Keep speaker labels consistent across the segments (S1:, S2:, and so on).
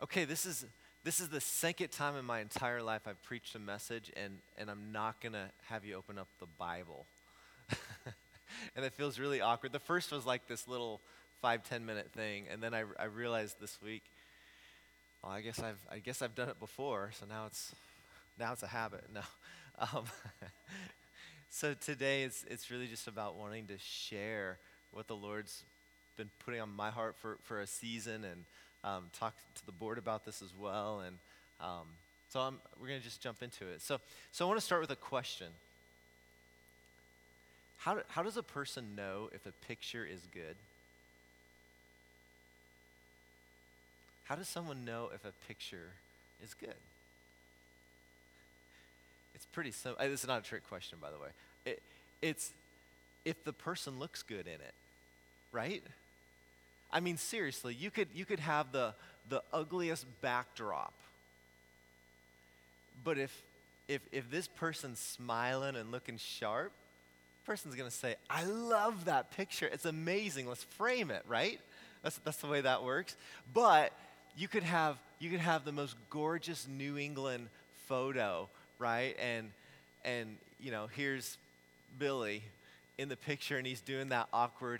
S1: Okay, this is the second time in my entire life I've preached a message, and I'm not gonna have you open up the Bible. And it feels really awkward. The first was like this little 5-10 minute thing, and then I realized this week, well, I guess I've done it before, so now it's a habit. No. Um, so today it's really just about wanting to share what the Lord's been putting on my heart for a season, and talk to the board about this as well. And we're going to just jump into it. So I want to start with a question. How does a person know if a picture is good? How does someone know if a picture is good? It's pretty simple. This is not a trick question, by the way. It's if the person looks good in it, right? I mean, seriously, you could have the ugliest backdrop, but if this person's smiling and looking sharp, person's gonna say, "I love that picture. It's amazing. Let's frame it." Right? That's the way that works. But you could have the most gorgeous New England photo, right? And here's Billy in the picture, and he's doing that awkward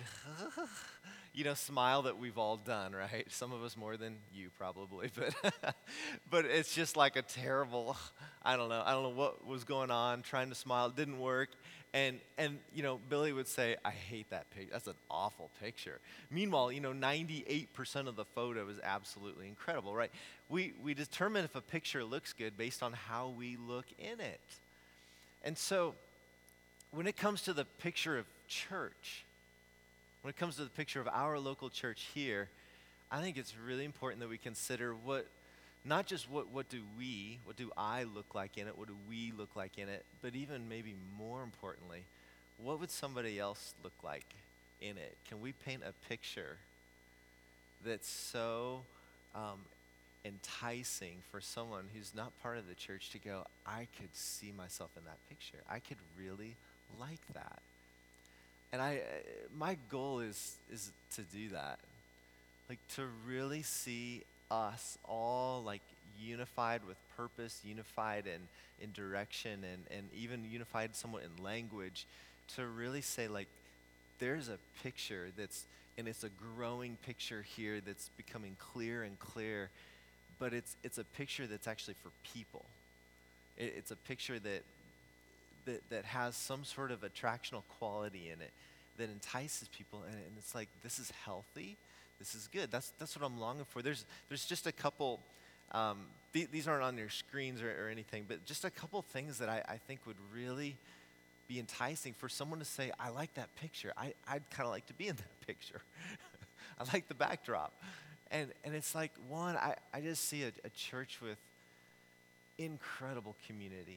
S1: smile that we've all done, right? Some of us more than you probably, but but it's just like a terrible, I don't know what was going on, trying to smile, it didn't work. And Billy would say, "I hate that picture. That's an awful picture." Meanwhile, 98% of the photo is absolutely incredible, right? We determine if a picture looks good based on how we look in it. And so when it comes to the picture of church, when it comes to the picture of our local church here, I think it's really important that we consider not just what do I look like in it, what do we look like in it, but even maybe more importantly, what would somebody else look like in it? Can we paint a picture that's so enticing for someone who's not part of the church to go, "I could see myself in that picture. I could really like that." And my goal is to do that, like to really see us all like unified with purpose, unified in direction, and even unified somewhat in language, to really say like there's a picture and it's a growing picture here that's becoming clearer and clearer, but it's a picture that's actually for people. It's a picture that has some sort of attractional quality in it that entices people, and it's like, this is healthy, this is good. That's what I'm longing for. There's just a couple, these aren't on your screens or anything, but just a couple things that I think would really be enticing for someone to say, "I like that picture. I'd kind of like to be in that picture." I like the backdrop. And it's like, one, I just see a church with incredible community.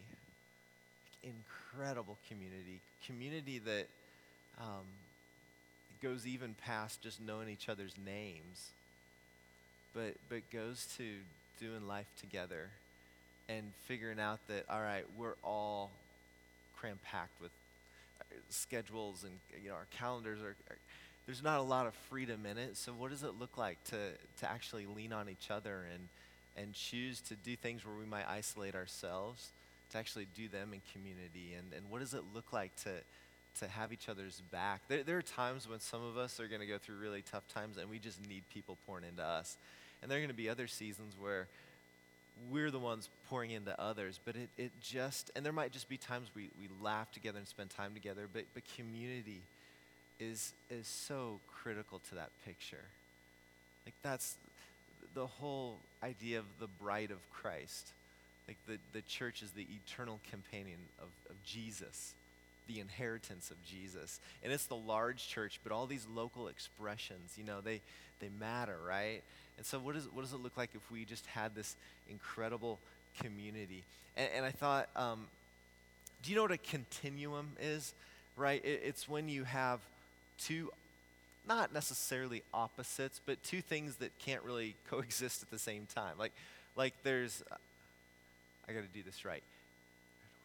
S1: Incredible community that goes even past just knowing each other's names, but goes to doing life together and figuring out that, all right, we're all cram packed with schedules, and our calendars there's not a lot of freedom in it. So what does it look like to actually lean on each other and choose to do things where we might isolate ourselves, to actually do them in community? And what does it look like to have each other's back? There are times when some of us are going to go through really tough times, and we just need people pouring into us. And there are going to be other seasons where we're the ones pouring into others, but and there might just be times we laugh together and spend time together, but community is so critical to that picture. Like, that's the whole idea of the bride of Christ. Like, the church is the eternal companion of Jesus, the inheritance of Jesus. And it's the large church, but all these local expressions, they matter, right? And so what does it look like if we just had this incredible community? And I thought, do you know what a continuum is, right? It's when you have two, not necessarily opposites, but two things that can't really coexist at the same time. Like there's, I got to do this right. Red,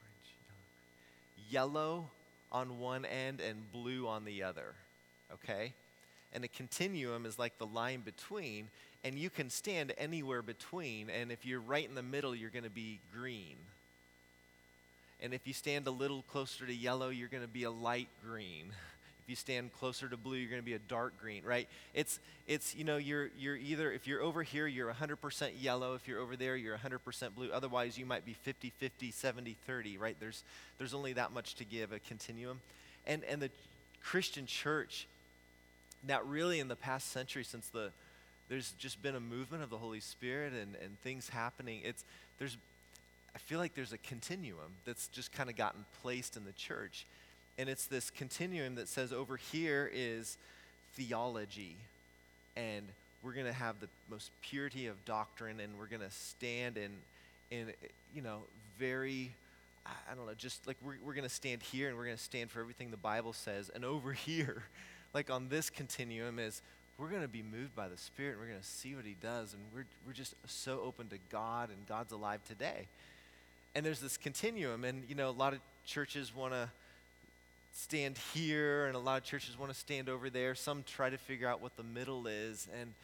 S1: orange, yellow on one end and blue on the other, okay? and a continuum is like the line between, and you can stand anywhere between, and if you're right in the middle, you're going to be green. And if you stand a little closer to yellow, you're going to be a light green. If you stand closer to blue, you're going to be a dark green, right? It's you're either, if you're over here, you're 100% yellow. If you're over there, you're 100% blue. Otherwise, you might be 50-50, 70-30, right? There's only that much to give, a continuum. And the Christian church, not really in the past century, since there's just been a movement of the Holy Spirit and things happening, I feel like there's a continuum that's just kind of gotten placed in the church. And it's this continuum that says over here is theology, and we're going to have the most purity of doctrine, and we're going to stand in very, I don't know, just like we're going to stand here, and we're going to stand for everything the Bible says. And over here, like on this continuum, is we're going to be moved by the Spirit, and we're going to see what he does, and we're just so open to God, and God's alive today. And there's this continuum, and a lot of churches want to stand here, and a lot of churches want to stand over there. Some try to figure out what the middle is, and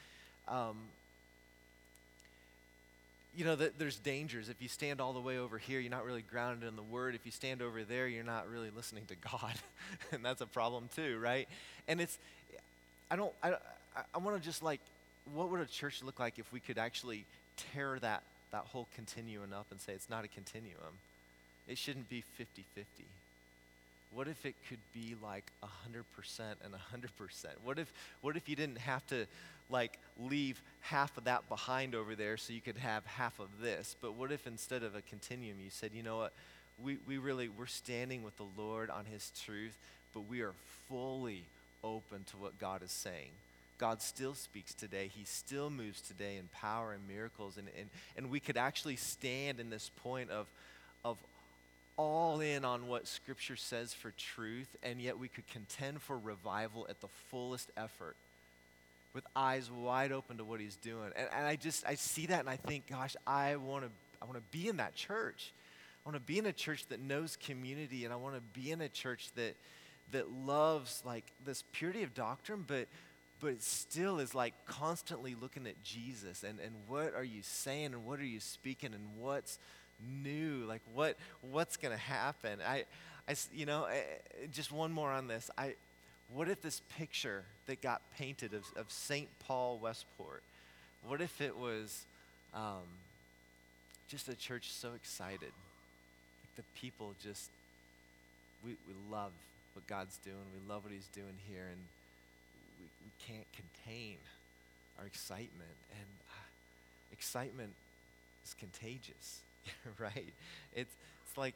S1: there's dangers. If you stand all the way over here, you're not really grounded in the Word. If you stand over there, you're not really listening to God, and that's a problem too, right? And I want to just like, what would a church look like if we could actually tear that whole continuum up and say it's not a continuum? It shouldn't be 50-50. What if it could be like 100% and 100%? What if you didn't have to like leave half of that behind over there so you could have half of this? But what if instead of a continuum you said, you know what, we're standing with the Lord on his truth, but we are fully open to what God is saying. God still speaks today. He still moves today in power and miracles. And we could actually stand in this point of all in on what Scripture says for truth, and yet we could contend for revival at the fullest effort with eyes wide open to what he's doing. And I see that and I think, gosh, I want to be in that church. I want to be in a church that knows community, and I want to be in a church that loves like this purity of doctrine, but it still is like constantly looking at Jesus and what are you saying and what are you speaking and what's new, like what's going to happen. Just one more on this. What if this picture that got painted of St. Paul Westport, what if it was just a church so excited, like the people just, we love what God's doing, we love what he's doing here, and we can't contain our excitement, and excitement is contagious. Right? It's like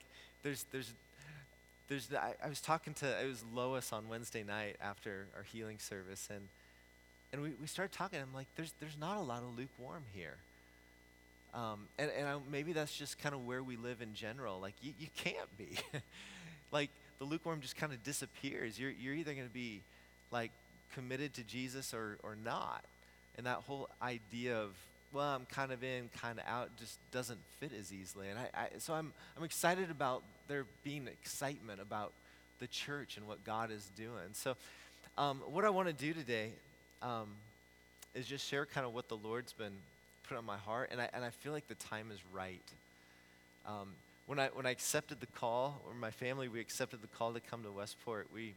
S1: I was talking to, it was Lois on Wednesday night after our healing service, and we started talking. I'm like, there's not a lot of lukewarm here, maybe that's just kind of where we live in general. Like you can't be, like the lukewarm just kind of disappears. You're either going to be like committed to Jesus or not, and that whole idea of, well, I'm kind of in, kind of out, just doesn't fit as easily. And so I'm excited about there being excitement about the church and what God is doing. So what I want to do today is just share kind of what the Lord's been put on my heart, and I feel like the time is right. When I accepted the call, or my family, we accepted the call to come to Westport, we're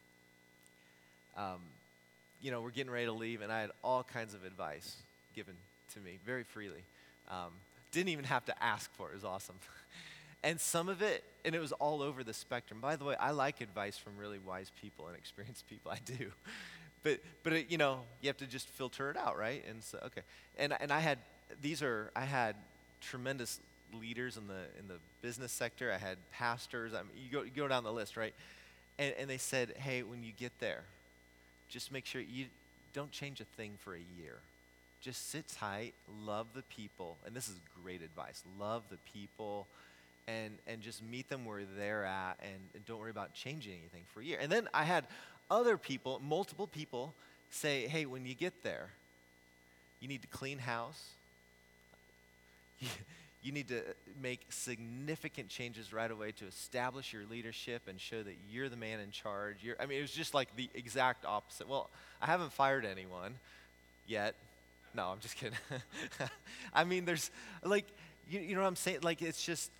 S1: getting ready to leave, and I had all kinds of advice given to me very freely. Didn't even have to ask for it. It was awesome. And some of it, and it was all over the spectrum. By the way, I like advice from really wise people and experienced people. I do. But you have to just filter it out, right? And so, okay. And I had tremendous leaders in the business sector. I had pastors. You go down the list, right? And they said, hey, when you get there, just make sure you don't change a thing for a year. Just sit tight, love the people, and this is great advice. Love the people, and just meet them where they're at, and don't worry about changing anything for a year. And then I had other people, multiple people, say, hey, when you get there, you need to clean house. You need to make significant changes right away to establish your leadership and show that you're the man in charge. I mean, it was just like the exact opposite. Well, I haven't fired anyone yet. No, I'm just kidding. I mean, there's like, you know what I'm saying? Like, it's just,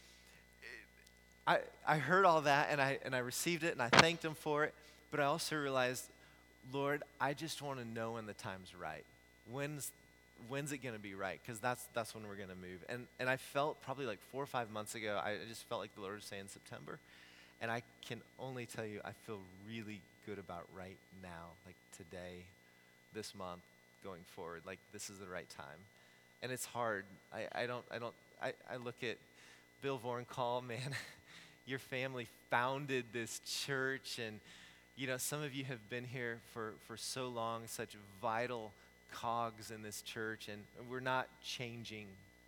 S1: I heard all that and I received it and I thanked him for it, but I also realized, Lord, I just want to know when the time's right. When's it going to be right? Because that's when we're going to move. And I felt probably like 4 or 5 months ago, I just felt like the Lord was saying September. And I can only tell you, I feel really good about right now, like today, this month, going forward. Like, this is the right time. And it's hard. I look at Bill Vorncall, man, your family founded this church, and you know, some of you have been here for so long, such vital cogs in this church, and we're not changing.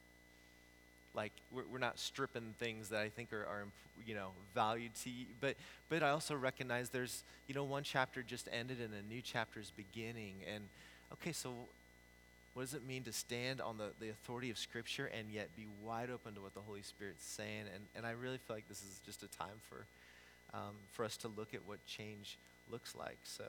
S1: Like, we're not stripping things that I think are you know, valued to you. But I also recognize there's, you know, one chapter just ended and a new chapter is beginning. And okay, so what does it mean to stand on the authority of Scripture and yet be wide open to what the Holy Spirit's saying? And I really feel like this is just a time for us to look at what change looks like. So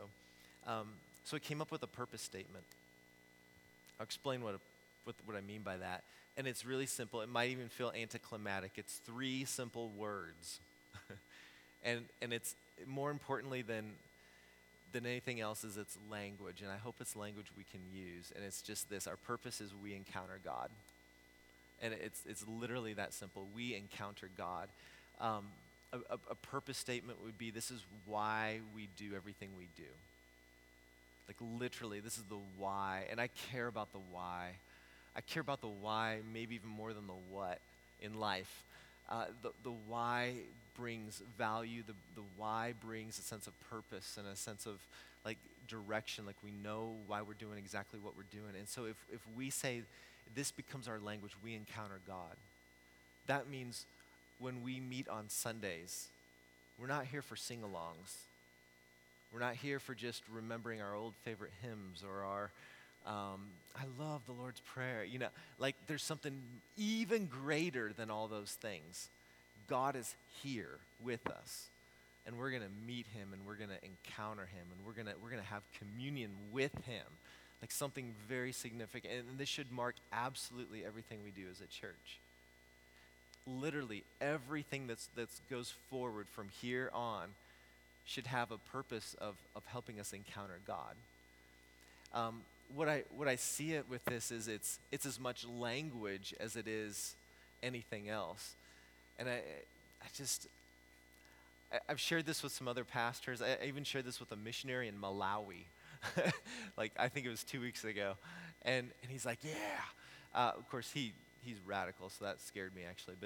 S1: I came up with a purpose statement. I'll explain what I mean by that. And it's really simple. It might even feel anticlimactic. It's 3 simple words. and it's more importantly than anything else is its language. And I hope it's language we can use. And it's just this: our purpose is we encounter God. And it's literally that simple. We encounter God. A purpose statement would be, this is why we do everything we do. Like, literally, this is the why. And I care about the why. I care about the why maybe even more than the what in life. The why brings value. The why brings a sense of purpose and a sense of, like, direction. Like, we know why we're doing exactly what we're doing. And so if we say this becomes our language, we encounter God. That means when we meet on Sundays, we're not here for sing-alongs. We're not here for just remembering our old favorite hymns or our, I love the Lord's Prayer. You know, like, there's something even greater than all those things. God is here with us, and we're going to meet him, and we're going to encounter him, and we're going to have communion with him, like something very significant. And this should mark absolutely everything we do as a church. Literally everything that goes forward from here on should have a purpose of helping us encounter God. What I see it with this is it's as much language as it is anything else. And I've shared this with some other pastors. I even shared this with a missionary in Malawi. Like, I think it was 2 weeks ago. And he's like, yeah. Of course, he's radical, so that scared me actually.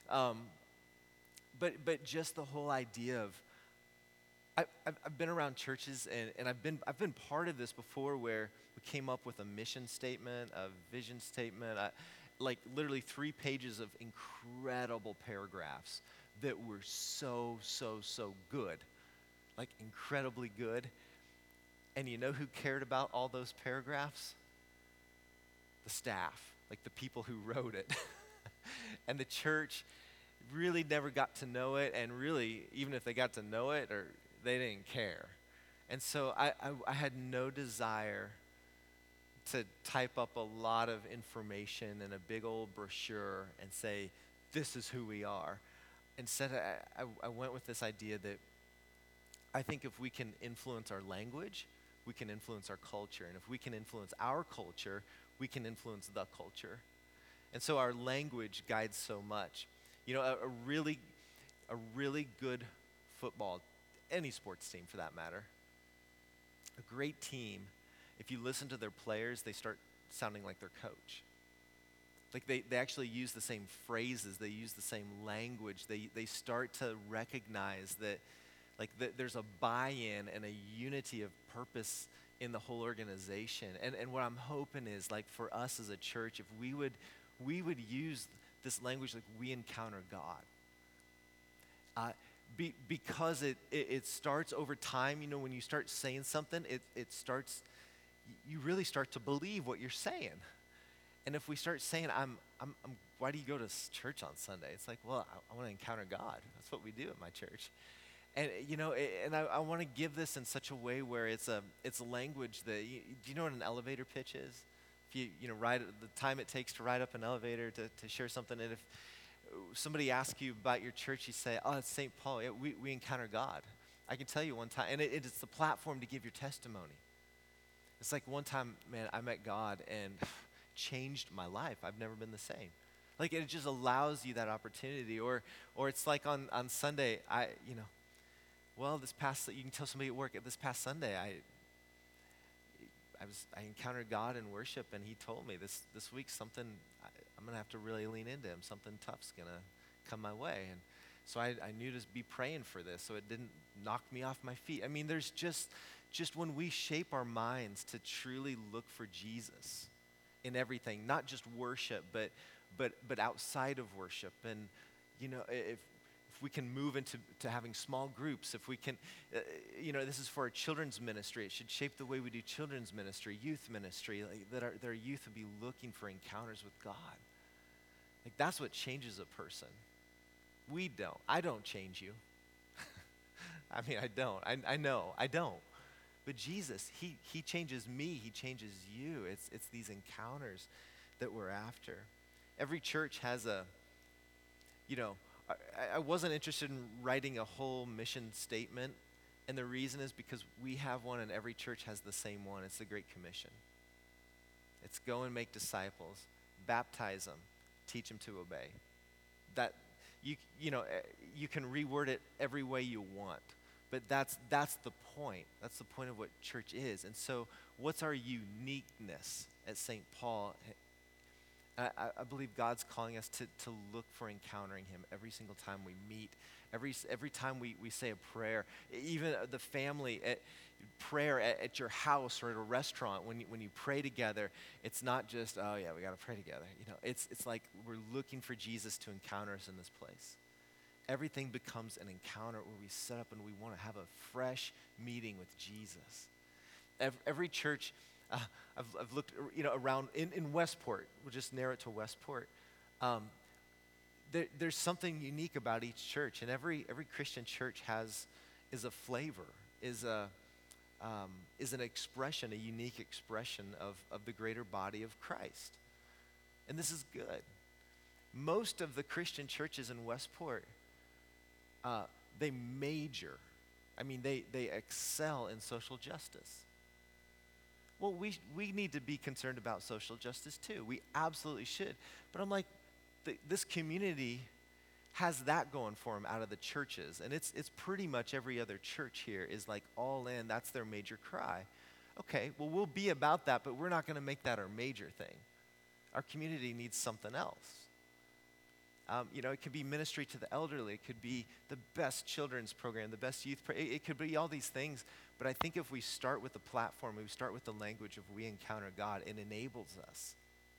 S1: But just the whole idea of, I've been around churches and I've been part of this before, where we came up with a mission statement, a vision statement, like literally 3 pages of incredible paragraphs that were so good, like incredibly good. And you know who cared about all those paragraphs? The staff, like the people who wrote it. And the church really never got to know it, and really, even if they got to know it, or they didn't care. And so I had no desire to type up a lot of information in a big old brochure and say, this is who we are. Instead, I went with this idea that I think if we can influence our language, we can influence our culture. And if we can influence our culture, we can influence the culture. And so our language guides so much. You know, a really good football, any sports team for that matter, a great team, if you listen to their players, they start sounding like their coach. Like, they actually use the same phrases, they use the same language, they start to recognize that, like, there's a buy-in and a unity of purpose in the whole organization. And what I'm hoping is, like, for us as a church, if we would use this language, like, we encounter God. Because it starts over time. You know, when you start saying something, it starts, you really start to believe what you're saying. And if we start saying, why do you go to church on Sunday? It's like, well, I want to encounter God. That's what we do at my church. And I want to give this in such a way where it's a language that do you know what an elevator pitch is? If you ride the time it takes to ride up an elevator to share something, and if somebody asks you about your church, you say, "Oh, it's St. Paul. Yeah, we encounter God." I can tell you one time, and it's the platform to give your testimony. It's like one time, man, I met God and changed my life. I've never been the same. Like it just allows you that opportunity, or it's like on Sunday, you can tell somebody at work, this past Sunday, I encountered God in worship, and he told me this week I'm going to have to really lean into him. Something tough's going to come my way. And so I knew to be praying for this so it didn't knock me off my feet. I mean, there's just when we shape our minds to truly look for Jesus in everything, not just worship, but outside of worship. And, if we can move into having small groups, if we can, this is for our children's ministry. It should shape the way we do children's ministry, youth ministry, that our youth would be looking for encounters with God. Like that's what changes a person. We don't. I don't change you. I mean, I don't. I know. I don't. But Jesus, he changes me. He changes you. It's these encounters that we're after. Every church has I wasn't interested in writing a whole mission statement, and the reason is because we have one and every church has the same one. It's the Great Commission. It's go and make disciples, baptize them, teach them to obey. That you can reword it every way you want, but that's the point. That's the point of what church is. And so what's our uniqueness at St. Paul? I believe God's calling us to look for encountering him every single time we meet, every time we say a prayer, even the family prayer at your house or at a restaurant. When you pray together, it's not just, oh yeah, we got to pray together. It's like we're looking for Jesus to encounter us in this place. Everything becomes an encounter where we set up and we want to have a fresh meeting with Jesus. Every church. I've looked, around in Westport. We'll just narrow it to Westport. There's something unique about each church, and every Christian church is a flavor, is an expression, a unique expression of the greater body of Christ, and this is good. Most of the Christian churches in Westport, they major. I mean, they excel in social justice. Well, we need to be concerned about social justice too. We absolutely should. But I'm like, this community has that going for them out of the churches. And it's pretty much every other church here is like all in. That's their major cry. Okay, well, we'll be about that, but we're not going to make that our major thing. Our community needs something else. It could be ministry to the elderly. It could be the best children's program, the best youth program. It could be all these things. But I think if we start with the platform, we start with the language of we encounter God, it enables us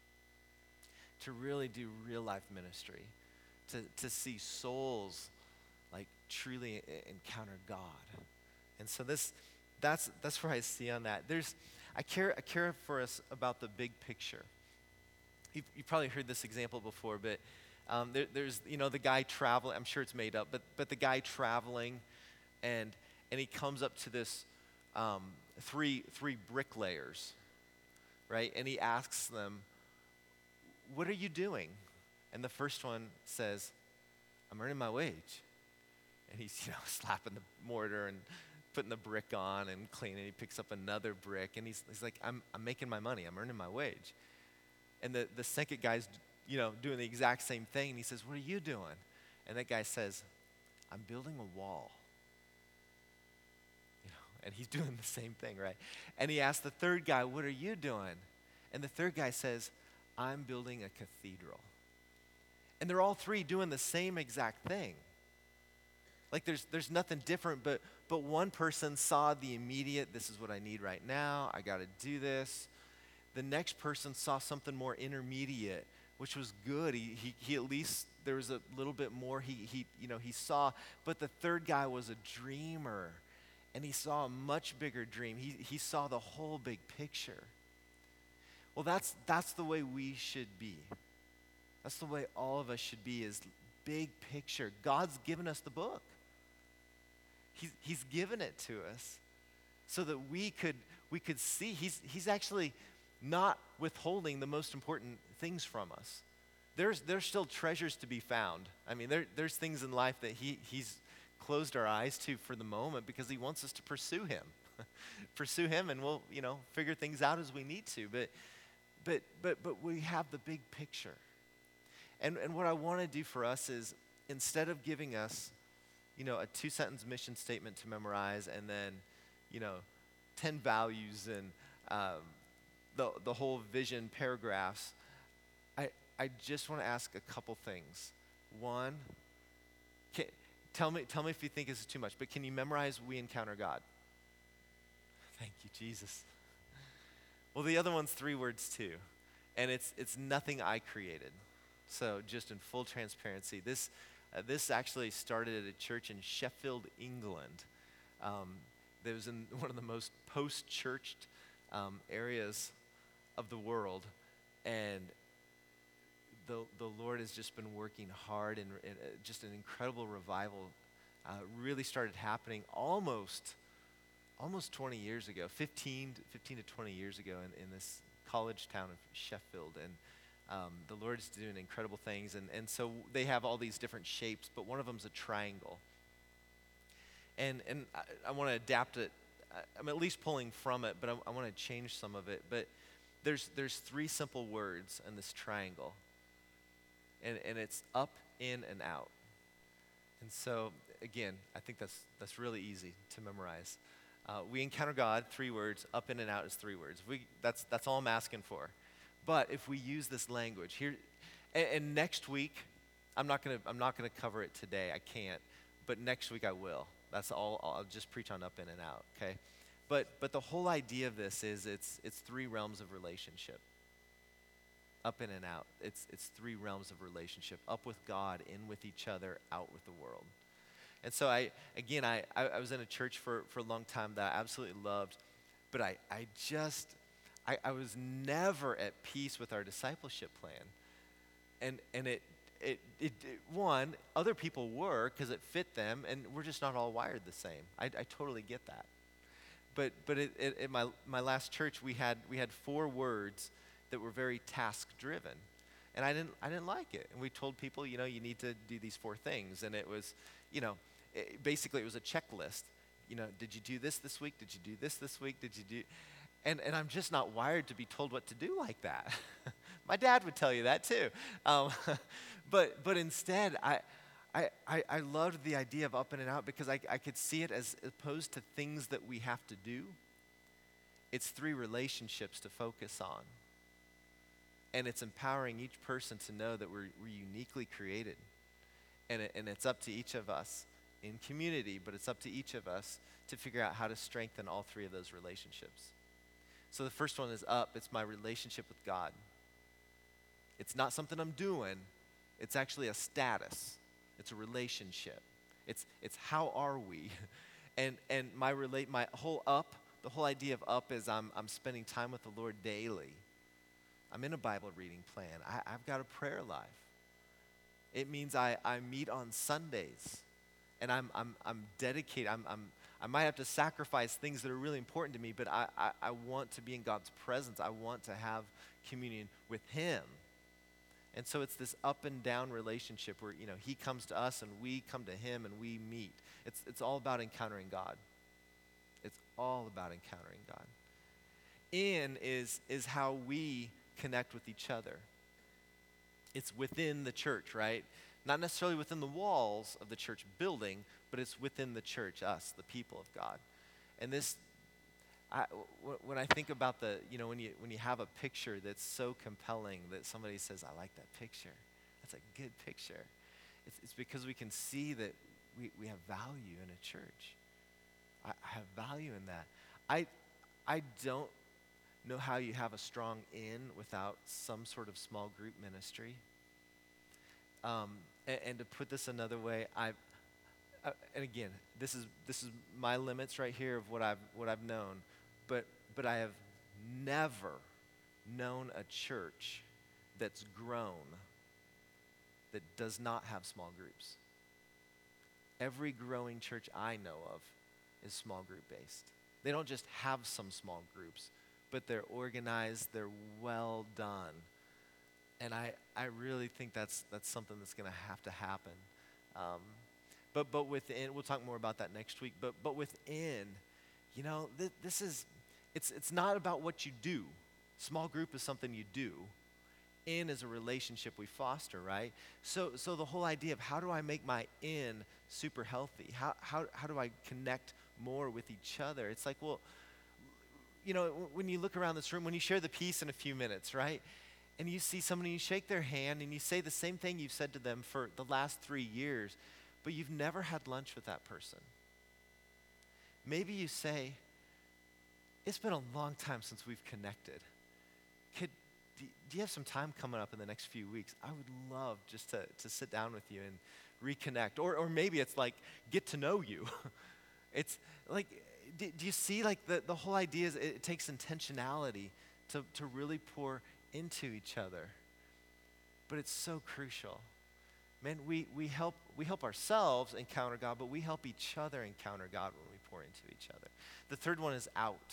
S1: to really do real life ministry, to see souls like truly encounter God. And so that's where I see on that. I care for us about the big picture. You've probably heard this example before, but there's the guy traveling. I'm sure it's made up, but the guy traveling, and he comes up to this three bricklayers, right? And he asks them, "What are you doing?" And the first one says, "I'm earning my wage." And he's slapping the mortar and putting the brick on and cleaning. He picks up another brick, and he's like, "I'm making my money. I'm earning my wage." And the second guy's doing the exact same thing. And he says, "What are you doing?" And that guy says, "I'm building a wall." And he's doing the same thing, right? And he asks the third guy, "What are you doing?" And the third guy says, "I'm building a cathedral." And they're all three doing the same exact thing. Like there's nothing different, but one person saw the immediate, this is what I need right now, I got to do this. The next person saw something more intermediate, which was good. He at least, there was a little bit more he saw. But the third guy was a dreamer, and he saw a much bigger dream. He saw the whole big picture. Well, that's the way we should be. That's the way all of us should be, is big picture. God's given us the book. He's given it to us so that we could see. He's actually not withholding the most important things from us. There's still treasures to be found. I mean, there's things in life that he's closed our eyes to for the moment because he wants us to pursue him. Pursue him, and we'll, figure things out as we need to. But we have the big picture. And what I want to do for us is, instead of giving us, a 2-sentence mission statement to memorize and then, 10 values and the whole vision paragraphs, I just want to ask a couple things. One, tell me if you think this is too much, but can you memorize "We Encounter God"? Thank you, Jesus. Well, the other one's 3 words too, and it's nothing I created. So just in full transparency, this actually started at a church in Sheffield, England. That was in one of the most post-churched areas of the world, and the Lord has just been working hard, and just an incredible revival really started happening almost 20 years ago, 15 to 20 years ago in this college town of Sheffield. And the Lord is doing incredible things. And so they have all these different shapes, but one of them is a triangle. And I want to adapt it. I'm at least pulling from it, but I want to change some of it. But there's 3 simple words in this triangle. And it's up, in, and out. And so, again, I think that's really easy to memorize. We encounter God, 3 words. Up, in, and out is 3 words. That's all I'm asking for. But if we use this language here, and next week, I'm not gonna cover it today. I can't. But next week I will. That's all. I'll just preach on up, in, and out. Okay. But the whole idea of this is it's 3 realms of relationship. Up, in, and out. It's 3 realms of relationship. Up with God, in with each other, out with the world. And so I was in a church for a long time that I absolutely loved, but I was never at peace with our discipleship plan. And it one, other people were, because it fit them, and we're just not all wired the same. I totally get that. But at my last church, we had 4 words that were very task driven, and I didn't like it. And we told people, you need to do these 4 things, and it was, basically it was a checklist. Did you do this week? Did you do this week? Did you do? And I'm just not wired to be told what to do like that. My dad would tell you that too. But instead, I loved the idea of up, in, and out, because I could see it as opposed to things that we have to do. It's 3 relationships to focus on. And it's empowering each person to know that we're uniquely created. And it's up to each of us in community, but it's up to each of us to figure out how to strengthen all 3 of those relationships. So the first one is up. It's my relationship with God. It's not something I'm doing. It's actually a status. It's a relationship. It's how are we? And my whole up, the whole idea of up is I'm spending time with the Lord daily. I'm in a Bible reading plan. I've got a prayer life. It means I meet on Sundays, and I'm dedicated. I might have to sacrifice things that are really important to me, but I want to be in God's presence. I want to have communion with Him. And so it's this up and down relationship where, He comes to us and we come to Him and we meet. It's all about encountering God. It's all about encountering God. In is how we connect with each other. It's within the church, right? Not necessarily within the walls of the church building, but it's within the church, us, the people of God. And this, when I think about when you have a picture that's so compelling that somebody says, I like that picture, that's a good picture. It's because we can see that we have value in a church. I have value in that. I don't know how you have a strong in without some sort of small group ministry. And to put this another way, and again, this is my limits right here of what I've known, but I have never known a church that's grown that does not have small groups. Every growing church I know of is small group based. They don't just have some small groups, but they're organized, they're well done. And I really think that's something that's going to happen. But within, we'll talk more about that next week, but within, this is, it's not about what you do. Small group is something you do. In is a relationship we foster, right? So the whole idea of how do I make my in super healthy? How do I connect more with each other? It's like, well, when you look around this room, when you share the peace in a few minutes, right? And you see somebody, you shake their hand and you say the same thing you've said to them for the last 3 years, but you've never had lunch with that person. Maybe you say, it's been a long time since we've connected. Do you have some time coming up in the next few weeks? I would love just to sit down with you and reconnect. Or maybe it's like, get to know you. It's like, do you see like the whole idea is it takes intentionality to really pour into each other. But it's so crucial. Man, we help ourselves encounter God, but we help each other encounter God when we pour into each other. The third one is out.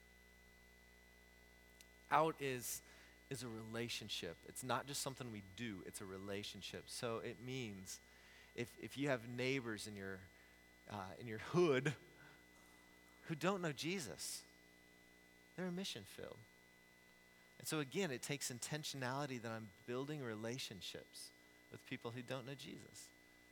S1: Out is a relationship. It's not just something we do, it's a relationship. So it means if you have neighbors in your hood who don't know Jesus, they're a mission field. And so again, it takes intentionality that I'm building relationships with people who don't know Jesus.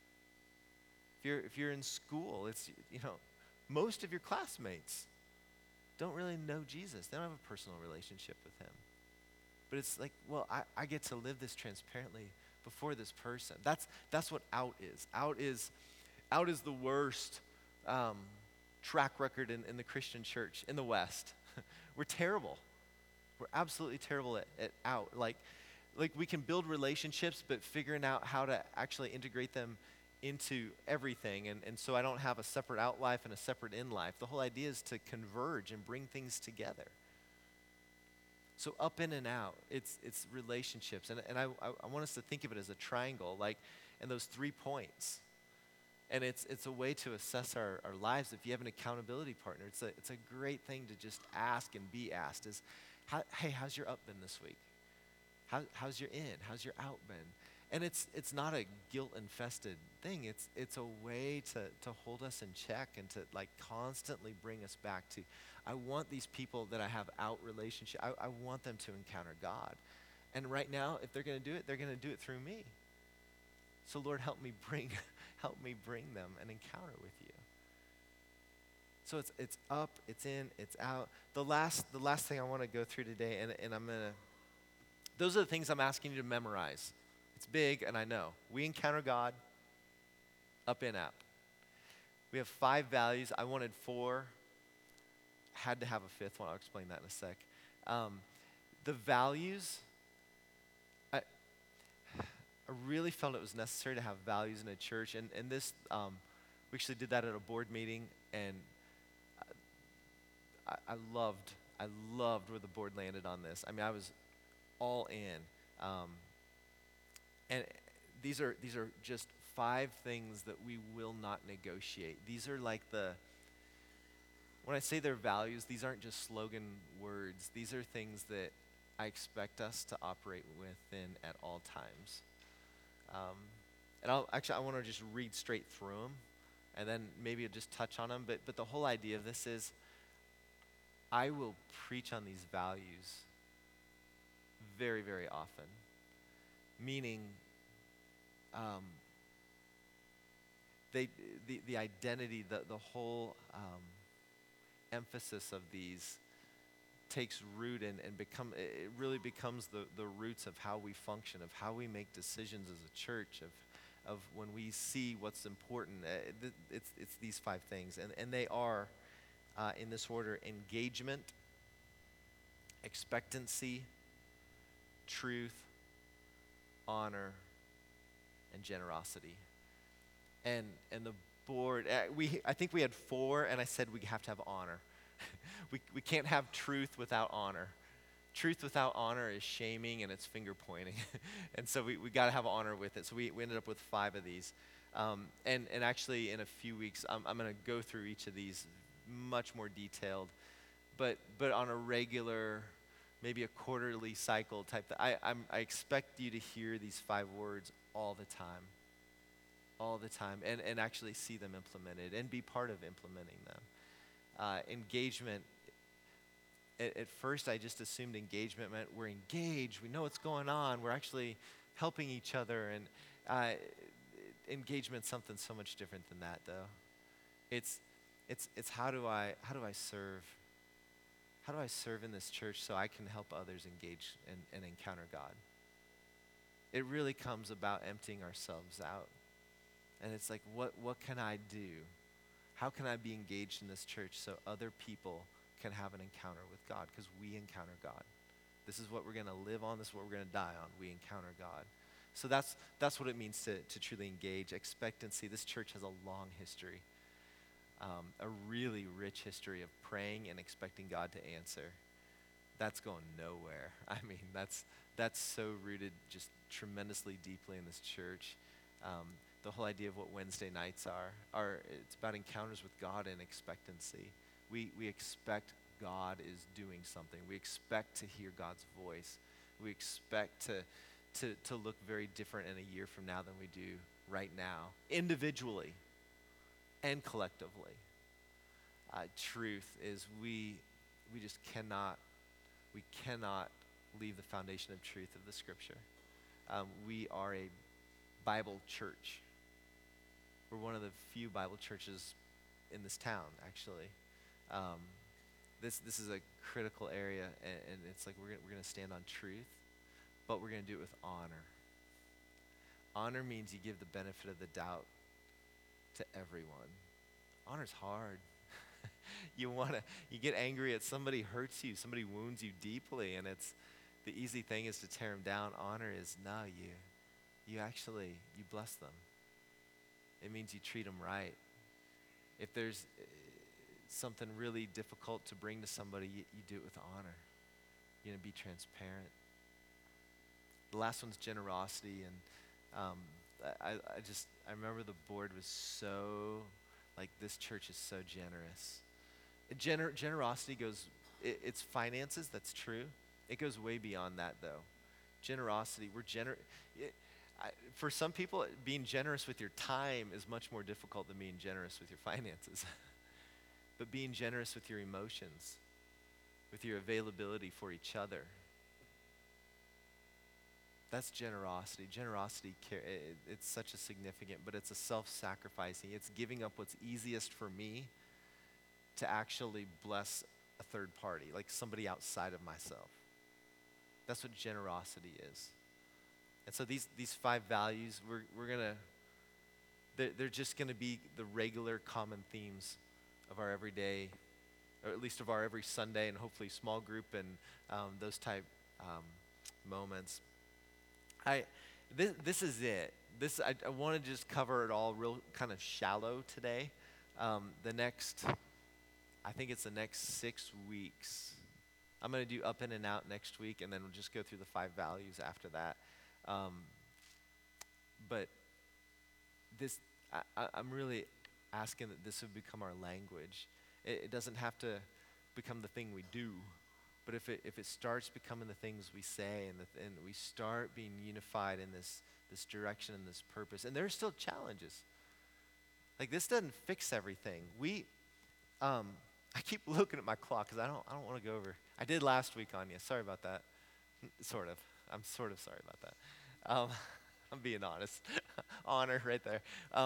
S1: If you're in school, it's, most of your classmates don't really know Jesus. They don't have a personal relationship with him. But it's like, well, I get to live this transparently before this person. That's what out is. Out is the worst track record in the Christian church in the West. We're terrible. We're absolutely terrible at out. Like we can build relationships, but figuring out how to actually integrate them into everything. And so I don't have a separate out life and a separate in life. The whole idea is to converge and bring things together. So up in and out, it's relationships. And I want us to think of it as a triangle, like, and those 3 points. And it's a way to assess our lives. If you have an accountability partner, it's a great thing to just ask and be asked is, hey, how's your up been this week? How's your in? How's your out been? And it's not a guilt-infested thing. It's a way to hold us in check and to like constantly bring us back to, I want these people that I have out relationship, I want them to encounter God. And right now, if they're going to do it, they're going to do it through me. So Lord, help me bring them an encounter with you. So it's up, it's in, it's out. The last thing I want to go through today, and I'm gonna, those are the things I'm asking you to memorize. It's big, and I know. We encounter God, up, in, out. We have 5 values. I wanted 4. Had to have a 5th one. I'll explain that in a sec. The values, I really felt it was necessary to have values in a church, and this, we actually did that at a board meeting, and I loved where the board landed on this. I mean, I was all in. And these are just 5 things that we will not negotiate. These are like when I say they're values, these aren't just slogan words. These are things that I expect us to operate within at all times. And I want to just read straight through them, and then maybe I'll just touch on them. But the whole idea of this is, I will preach on these values very, very often. Meaning, the identity, the whole emphasis of these takes root and it really becomes the roots of how we function, of how we make decisions as a church, of when we see what's important. It's these 5 things, and they are in this order: engagement, expectancy, truth, honor, and generosity. And the board, I think we had 4, and I said we have to have honor. we can't have truth without honor. Truth without honor is shaming and it's finger pointing. And so we got to have honor with it. So we ended up with 5 of these. And actually, in a few weeks, I'm going to go through each of these much more detailed. But on a regular, maybe a quarterly cycle type, I expect you to hear these 5 words all the time. All the time. And actually see them implemented and be part of implementing them. Engagement. At first, I just assumed engagement meant we're engaged, we know what's going on, we're actually helping each other, and engagement's something so much different than that, though. It's how do I serve? How do I serve in this church so I can help others engage and encounter God? It really comes about emptying ourselves out, and it's like, what can I do? How can I be engaged in this church so other people can have an encounter with God, because we encounter God. This is what we're going to live on. This is what we're going to die on. We encounter God. So that's what it means to truly engage. Expectancy. This church has a long history, a really rich history of praying and expecting God to answer. That's going nowhere. I mean, that's so rooted just tremendously deeply in this church. The whole idea of what Wednesday nights are it's about encounters with God and expectancy. We expect God is doing something. We expect to hear God's voice. We expect to look very different in a year from now than we do right now, individually and collectively. Truth is we just cannot leave the foundation of truth of the Scripture. We are a Bible church. We're one of the few Bible churches in this town, actually. This is a critical area, and it's like we're gonna stand on truth, but we're gonna do it with honor. Honor means you give the benefit of the doubt to everyone. Honor's hard. You get angry at somebody hurts you, somebody wounds you deeply, and it's the easy thing is to tear them down. Honor is no, you actually bless them. It means you treat them right. If there's something really difficult to bring to somebody, you do it with honor. You're gonna be transparent. The last one's generosity, and I remember the board was so, like, this church is so generous. Generosity goes, it's finances, that's true. It goes way beyond that, though. Generosity, for some people, being generous with your time is much more difficult than being generous with your finances. But being generous with your emotions, with your availability for each other, that's generosity. Generosity, it's such a significant, but it's a self-sacrificing. It's giving up what's easiest for me to actually bless a third party, like somebody outside of myself. That's what generosity is. And so these 5 values, they're just gonna be the regular common themes of our everyday, or at least of our every Sunday, and hopefully small group and those type moments. This is it. I want to just cover it all real kind of shallow today. I think it's the next 6 weeks. I'm going to do up in and out next week, and then we'll just go through the 5 values after that. But I'm really asking that this would become our language. It doesn't have to become the thing we do, but if it starts becoming the things we say, and we start being unified in this direction and this purpose, and there's still challenges. Like, this doesn't fix everything. I keep looking at my clock because I don't want to go over. I did last week on you. Sorry about that. Sort of. I'm sort of sorry about that. I'm being honest. Honor right there.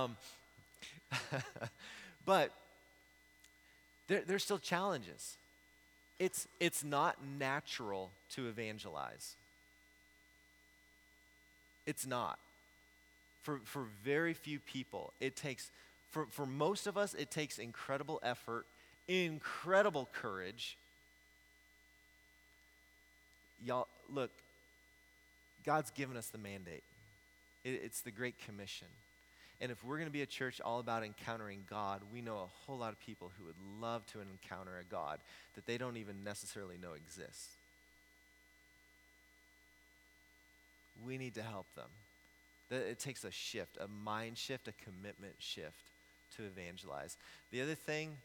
S1: But there's still challenges. It's not natural to evangelize. It's not. For very few people, it takes, for most of us, it takes incredible effort, incredible courage. Y'all, look, God's given us the mandate. It's the Great Commission. And if we're going to be a church all about encountering God, we know a whole lot of people who would love to encounter a God that they don't even necessarily know exists. we need to help them. That it takes a shift, a mind shift, a commitment shift to evangelize. The other thing,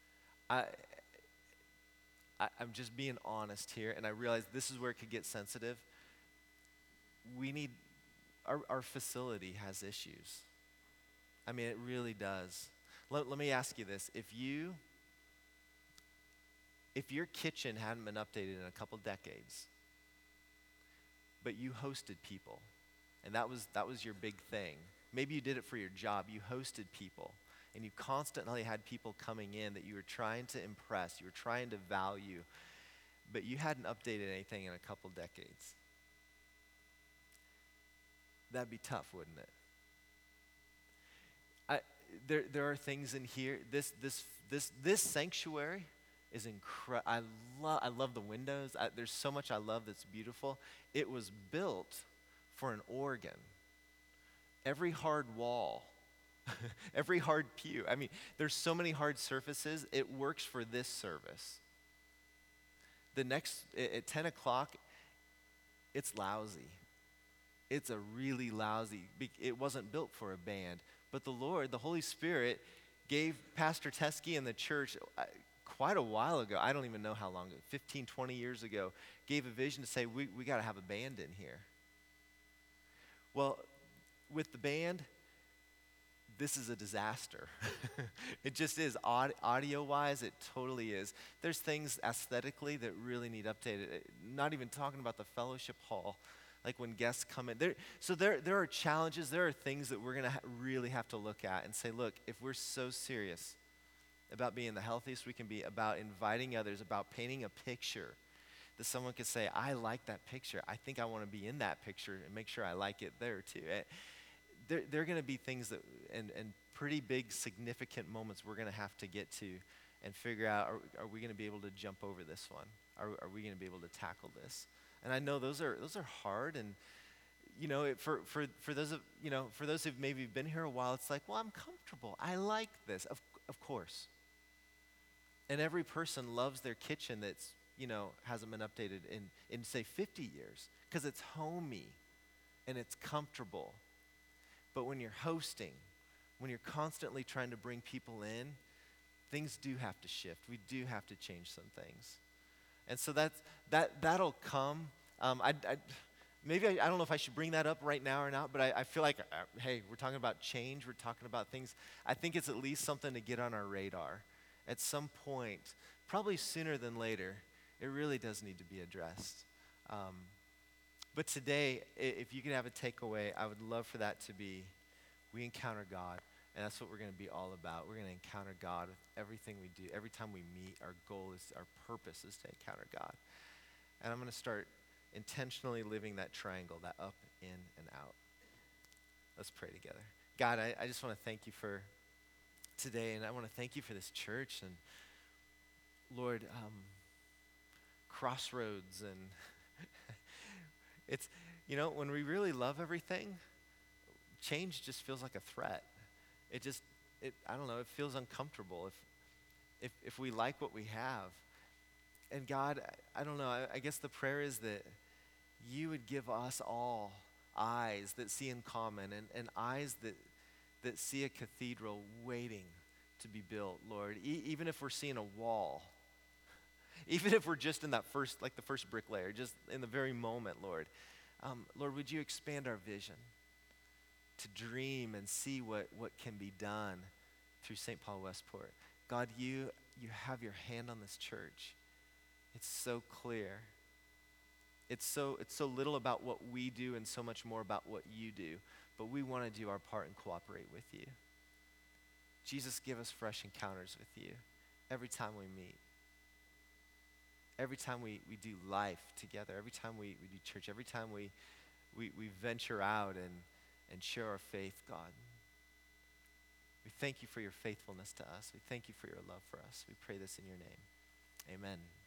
S1: I'm just being honest here, and I realize this is where it could get sensitive. We need, our facility has issues. I mean, it really does. Let me ask you this. If your kitchen hadn't been updated in a couple decades, but you hosted people, and that was your big thing. Maybe you did it for your job. You hosted people, and you constantly had people coming in that you were trying to impress, you were trying to value, but you hadn't updated anything in a couple decades. That'd be tough, wouldn't it? There are things in here. This sanctuary is incredible. I love the windows. There's so much I love that's beautiful. It was built for an organ. Every hard wall, every hard pew. I mean, there's so many hard surfaces. It works for this service. The next, at 10 o'clock, it's lousy. It's a really lousy, it wasn't built for a band. But the Lord, the Holy Spirit, gave Pastor Teskey and the church quite a while ago, I don't even know how long, 15, 20 years ago, gave a vision to say, we got to have a band in here. Well, with the band, this is a disaster. It just is. Audio-wise, it totally is. There's things aesthetically that really need updated. Not even talking about the fellowship hall, like when guests come in. There are challenges. There are things that we're going to really have to look at and say, look, if we're so serious about being the healthiest we can be, about inviting others, about painting a picture that someone could say, I like that picture. I think I want to be in that picture and make sure I like it there too. There are going to be things that, and pretty big significant moments we're going to have to get to and figure out, are we going to be able to jump over this one? Are we going to be able to tackle this? And I know those are hard, and for those who've maybe been here a while, it's like, well, I'm comfortable. I like this, of course. And every person loves their kitchen that's hasn't been updated in say 50 years because it's homey and it's comfortable. But when you're hosting, when you're constantly trying to bring people in, things do have to shift. We do have to change some things. And so that'll come. I don't know if I should bring that up right now or not, but I feel like, hey, we're talking about change. We're talking about things. I think it's at least something to get on our radar. At some point, probably sooner than later, it really does need to be addressed. But today, if you could have a takeaway, I would love for that to be, we encounter God. And that's what we're going to be all about. We're going to encounter God with everything we do. Every time we meet, our purpose is to encounter God. And I'm going to start intentionally living that triangle, that up, in, and out. Let's pray together. God, I just want to thank you for today, and I want to thank you for this church. And Lord, Crossroads, and it's, when we really love everything, change just feels like a threat. I don't know, it feels uncomfortable if we like what we have. And God, I don't know, I guess the prayer is that you would give us all eyes that see in common and eyes that see a cathedral waiting to be built, Lord. Even if we're seeing a wall, even if we're just in that the first bricklayer, just in the very moment, Lord. Lord, would you expand our vision to dream and see what can be done through St. Paul Westport. God, you have your hand on this church. It's so clear. It's so little about what we do and so much more about what you do. But we want to do our part and cooperate with you. Jesus, give us fresh encounters with you every time we meet. Every time we do life together. Every time we do church. Every time we venture out and share our faith, God. We thank you for your faithfulness to us. We thank you for your love for us. We pray this in your name. Amen.